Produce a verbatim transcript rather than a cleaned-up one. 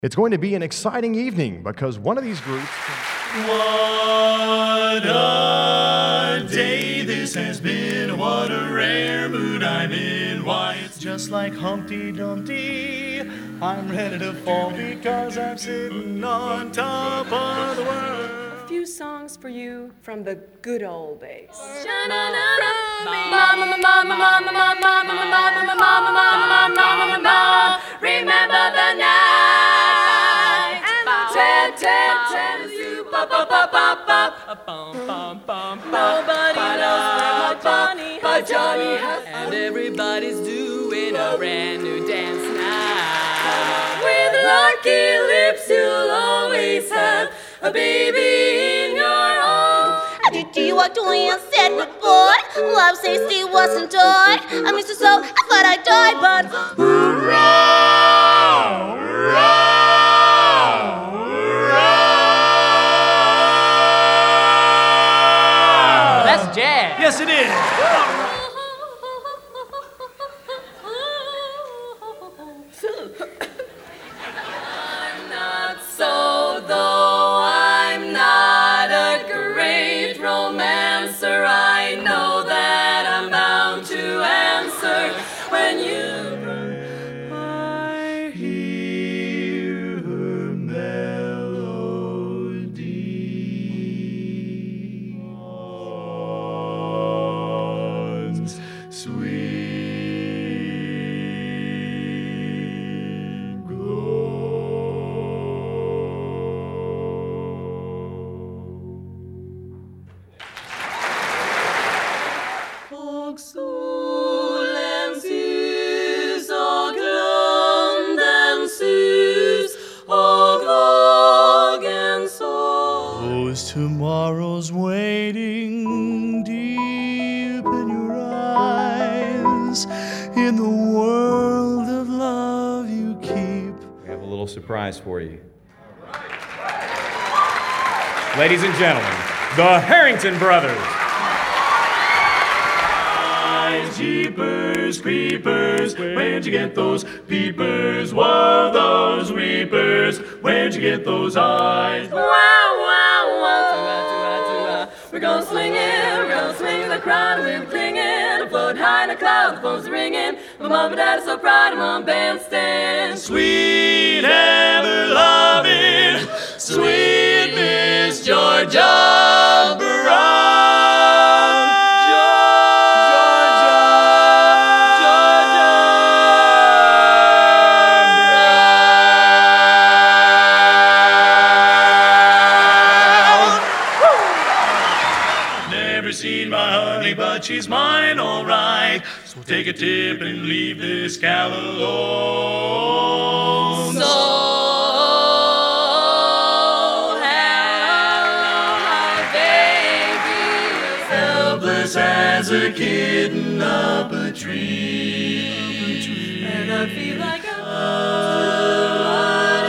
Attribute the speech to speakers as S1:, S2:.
S1: It's going to be an exciting evening because one of these groups...
S2: What a day this has been, what a rare mood I'm in. Why, it's just like Humpty Dumpty, I'm ready to fall because I'm sitting on top of the world.
S3: A few songs for you from the good old days.
S4: Remember the night and Tennessee, nobody knows where Johnny has Johnny has and everybody's doing a brand new dance now. With lucky lips you'll always have a baby in your arms.
S5: I did you what Julian said before. Love says he wasn't died. I miss you so I thought I died, but
S2: hurrah, hurrah, hurrah.
S6: That's jazz.
S2: Yes, it is.
S4: I'm not so though I'm not a great romancer. I know that I'm bound to answer when you
S2: I hear her melody. Once sweet glow. Solen sus och lunden sus och vågen såg. Those tomorrows waiting deep in your eyes, in the world of love you keep.
S7: We have a little surprise for you. Ladies and gentlemen, the Harrington Brothers.
S2: Jeepers, creepers, where'd you get those peepers? Whoa, those weepers, where'd you get those eyes?
S4: Wow, wow, wow. We're gonna swing it, we're gonna swing the crowd, we're clinging, float high in the clouds, the phone's ringing. My mom and dad are so proud, I'm on bandstand.
S2: Sweet ever loving, sweet Miss Georgia Brown. Seen my honey, but she's mine, all right. So take a tip and leave this gal alone.
S4: So hello, my baby,
S2: helpless as a kitten up a tree,
S4: and I feel like I'm